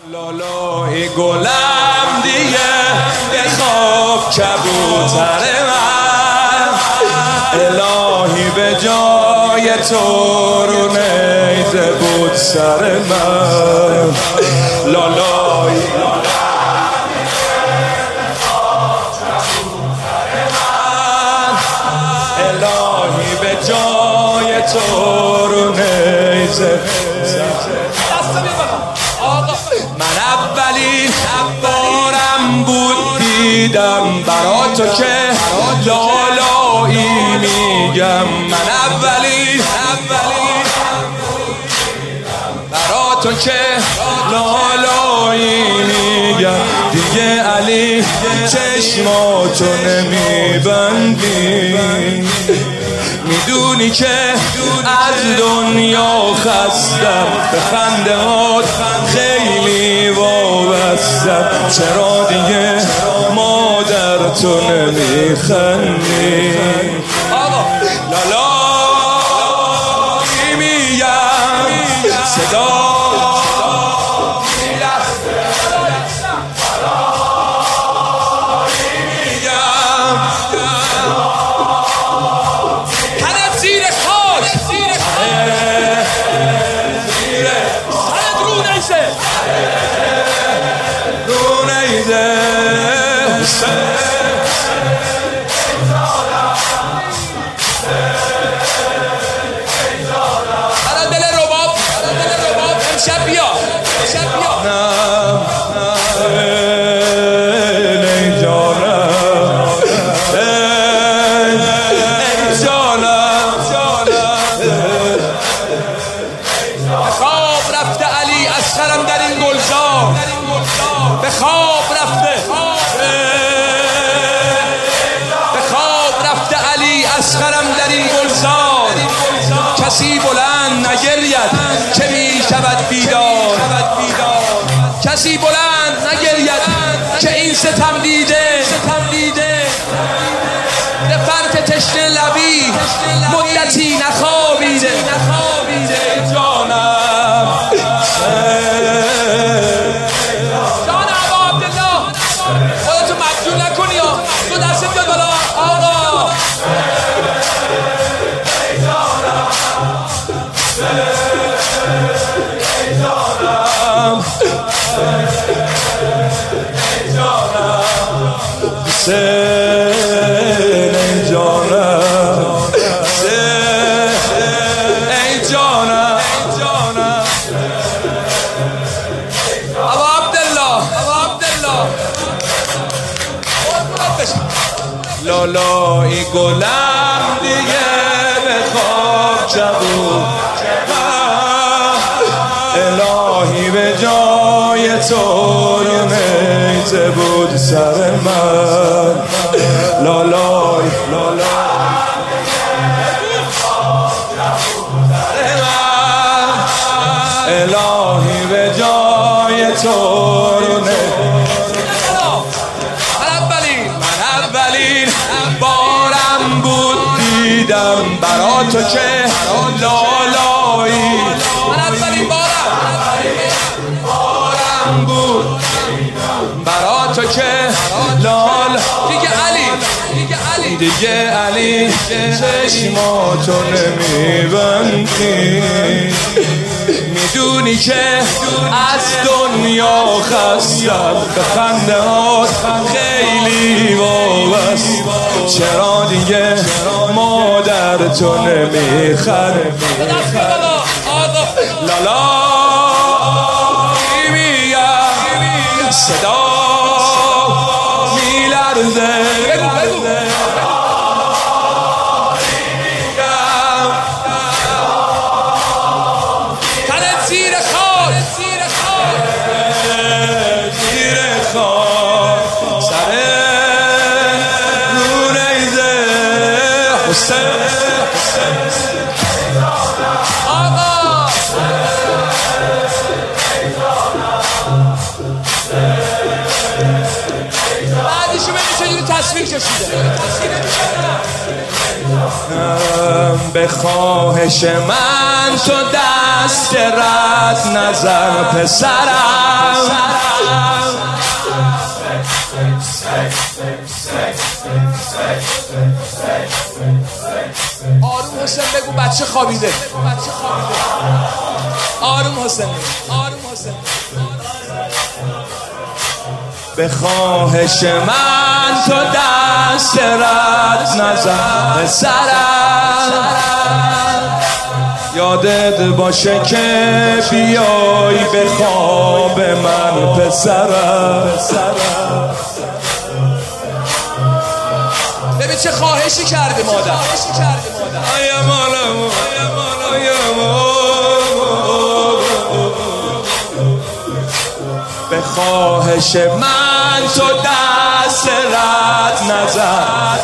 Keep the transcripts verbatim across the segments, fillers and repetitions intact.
لالای گلم دیگه بخواب کبوتر من، الهی به جای تو رو نیزه بود سر من. لالای الهی به جای تو رو نیزه. من اولین بارم بود دیدم برا تو که لالایی میگم. من اولین برا تو که لالایی میگم. دیگه علی چشماتو نمیبندی، میدونی که از دنیا خستم، به خنده هات خیلی وابستم. چرا دیگه مادر تو نمیخندی؟ آقا لالایی میگم، صدا به خواب رفته، به خواب رفته علی اصغرم در این گلزار. کسی بلند نگرید که می شود بیدار، کسی بلند نگرید که این ستم دیده به فرط تشنه لبی مدتی نخوابیده. جانم لالای گلم دیگه به خواب کبود، الهی به جای تو رو نیزه بود سر من. لالای الهی به جای تو رو نیزه. بارم بود دیدم برا تو که لالایی. من اولین بارم بود برا تو که لال. دیگه علی دیگه علی چشماتو نمیبندی، میدونی که از دنیا خستم، به خنده هات خیلی وابستم. چرا دیگه مادر تو نمیخندی؟ لالایی میگم، صدا میلرزه. به خواهش من تو دست رد نظر پسرم، حسین بگو بچه خوابیده. آروم حسین، آروم حسین. به خواهش من تو دست رد نزن سرم، یادت باشه که بیای به خواب من پسرم. ببین چه خواهشی کرده مادر. آیا مالم آیا به خواهش من تو دست رد نزن،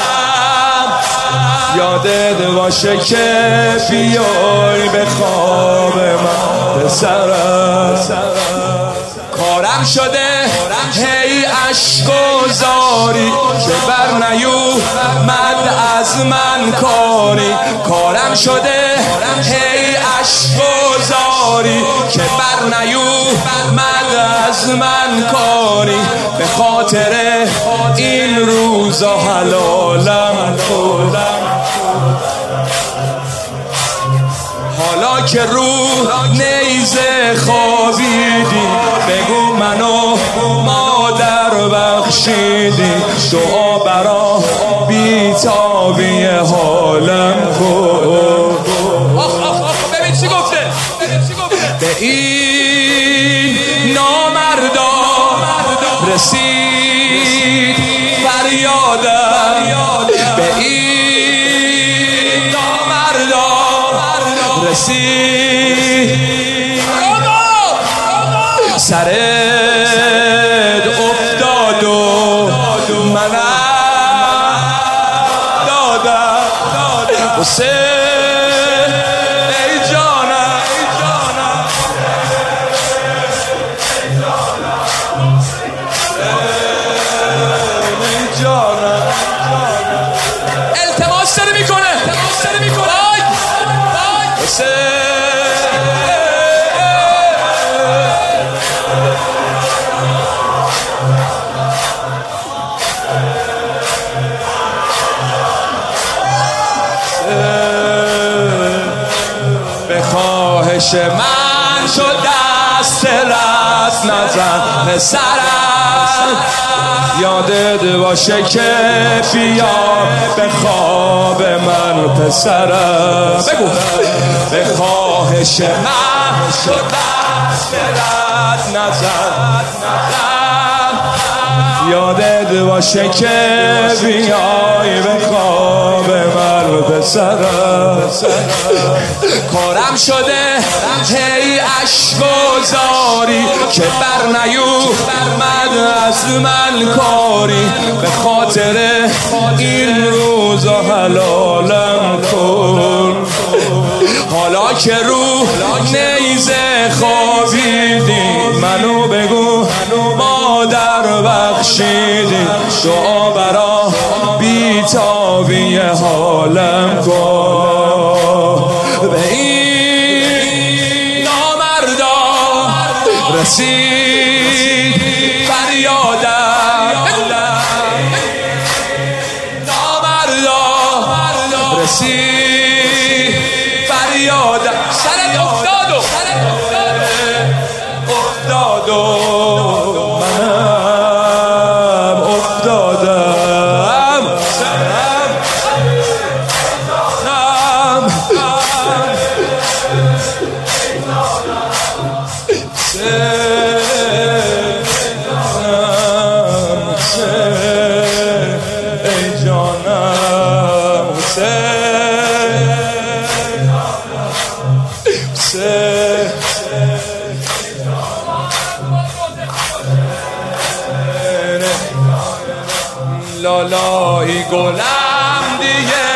یادت باشه که بیای به خواب من پسرم. کارم شده هی اشک و زاری که بر نیومد از من کاری. کارم شده هی اشک و زاری که بر نیومد از من کاری. به خاطر این روزا حلالم خودم، حالا که رو نیزه خوابیدی بگو منو مادر بخشیدی. دعا برا بیتابی حالم کن. آخ آخ آخ ببین چی گفته، ببین چی گفته. به این نامردا رسید فریادم، به این نامردا رسید. سرت افتاد و منم دادم حسین ای جانم. ای جانم التماس داره میکنه، التماس داره میکنه. حسین به خواهش من شد دست رد نزن پسرم، یادت باشه که بیا به خواب من پسرم. بگو به خواهش من شد دست رد نزن، یادت باشه که بیای به خواب من پسرم. کارم شده هی اشک و زاری که بر نیومد از من کاری. به خاطر این روزا حلالم کن، حالا که رو نیزه خوابیدی منو بگو مادر بخشیدی. دعا برا بیتابی حالم کن. به این نامردا رسید فریادم، نامردا رسید فریادم. سرت افتاد و افتاد و منم افتادم. ای جانم حسین، لالایی گلم دیگه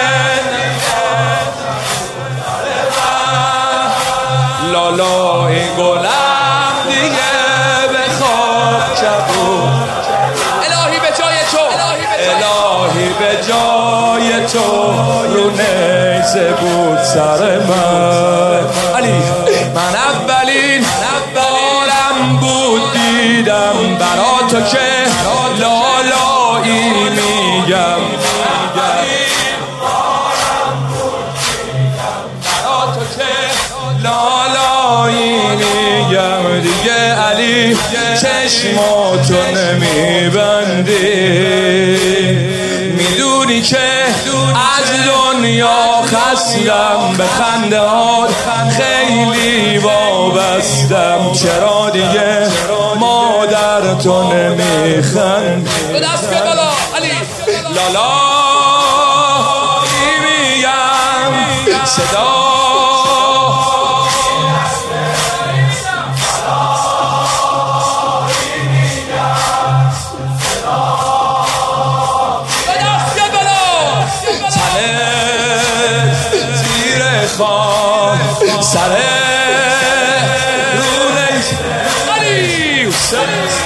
لالایی گلم دیگه به خواب کبود. الهی به جای تو، الهی به جای تو رو نیزه بود سر من. علی من اولین بارم بود دیدم برا تو که لالایی میگم. علی چشماتو نمیبندی، میدونی که از دنیا خستم، به خنده هات خیلی وابستم، چرا دیگه مادر تو نمیخند؟ به دست که بالا علی لالا میگم صدا سره رونه علی